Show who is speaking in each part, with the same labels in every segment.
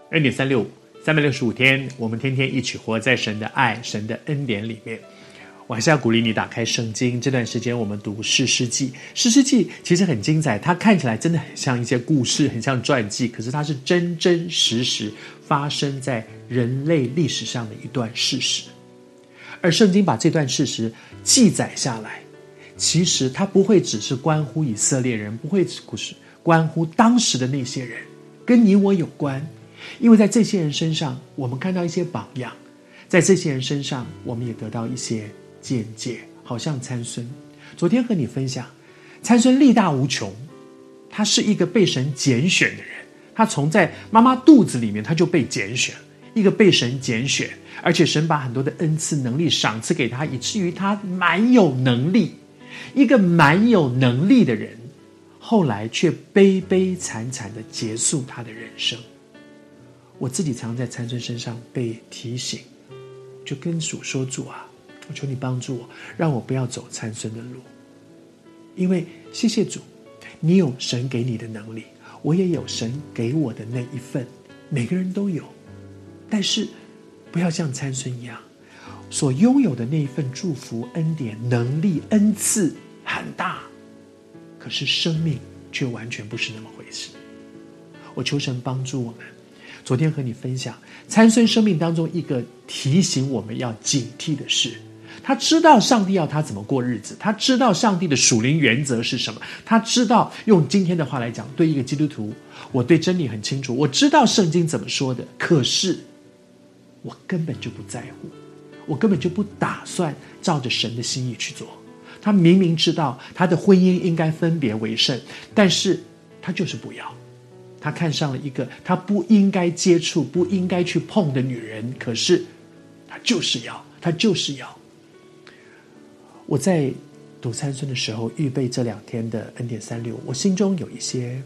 Speaker 1: 恩典365 365天，我们天天一起活在神的爱、神的恩典里面。我还是要鼓励你打开圣经，这段时间我们读士师记。士师记其实很精彩，它看起来真的很像一些故事，很像传记，可是它是真真实实发生在人类历史上的一段事实。而圣经把这段事实记载下来，其实它不会只是关乎以色列人，不会只是关乎当时的那些人，跟你我有关。因为在这些人身上我们看到一些榜样，在这些人身上我们也得到一些见解，好像参孙。昨天和你分享，参孙力大无穷，他是一个被神拣选的人，他从在妈妈肚子里面他就被拣选，一个被神拣选，而且神把很多的恩赐能力赏赐给他，以至于他蛮有能力。一个蛮有能力的人，后来却悲悲惨惨地结束他的人生。我自己常在参孙身上被提醒，就跟主说，主啊，我求你帮助我，让我不要走参孙的路。因为谢谢主，你有神给你的能力，我也有神给我的那一份，每个人都有。但是不要像参孙一样，所拥有的那一份祝福、恩典、能力、恩赐很大，可是生命却完全不是那么回事。我求神帮助我们。昨天和你分享参孙生命当中一个提醒我们要警惕的事，他知道上帝要他怎么过日子，他知道上帝的属灵原则是什么，他知道，用今天的话来讲，对一个基督徒，我对真理很清楚，我知道圣经怎么说的，可是我根本就不在乎，我根本就不打算照着神的心意去做。他明明知道他的婚姻应该分别为圣，但是他就是不要。他看上了一个他不应该接触、不应该去碰的女人，可是他就是要，他就是要。我在读参孙的时候，预备这2天的恩典365，我心中有一些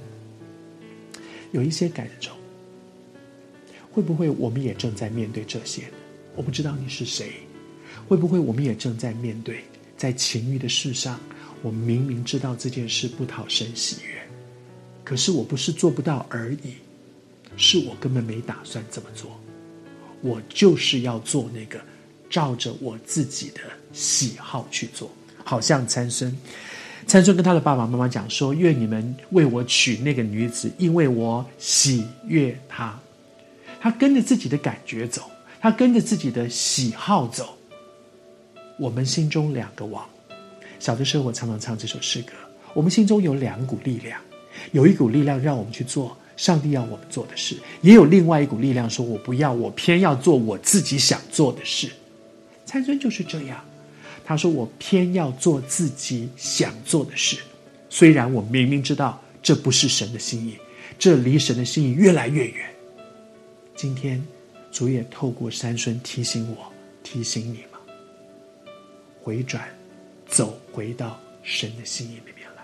Speaker 1: 感受。会不会我们也正在面对这些？我不知道你是谁，会不会我们也正在面对，在情欲的事上，我明明知道这件事不讨神喜悦，可是我不是做不到而已，是我根本没打算这么做，我就是要做那个照着我自己的喜好去做。好像参孙跟他的爸爸妈妈讲说，愿你们为我娶那个女子，因为我喜悦她。他跟着自己的感觉走，他跟着自己的喜好走。我们心中2个王。小的时候我常常唱这首诗歌，我们心中有2股力量，有一股力量让我们去做上帝要我们做的事，也有另外一股力量说我不要，我偏要做我自己想做的事。参孙就是这样，他说我偏要做自己想做的事，虽然我明明知道这不是神的心意，这离神的心意越来越远。今天主也透过参孙提醒我，提醒你吗？回转，走回到神的心意里面来。